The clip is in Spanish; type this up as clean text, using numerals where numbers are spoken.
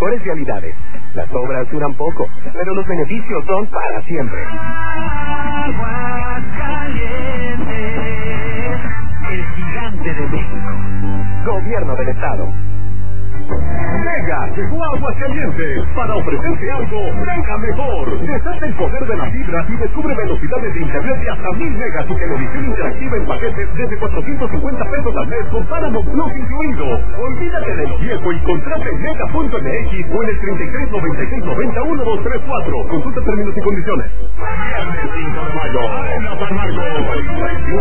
mejores vialidades. Las obras duran poco, pero los beneficios son para siempre. Aguascalientes, el gigante de México. Gobierno del Estado. Mega llegó a Aguascalientes para ofrecerte algo mega mejor. Desata el poder de la fibra y descubre velocidades de internet de hasta 1000 megas y televisión interactiva en paquetes desde 450 pesos al mes con Paramount Plus incluido. Olvídate de lo viejo y contrata en mega.mx o en el 33 96 90 1234. Consulta términos y condiciones. Viernes 5 de mayo. En la San Marcos.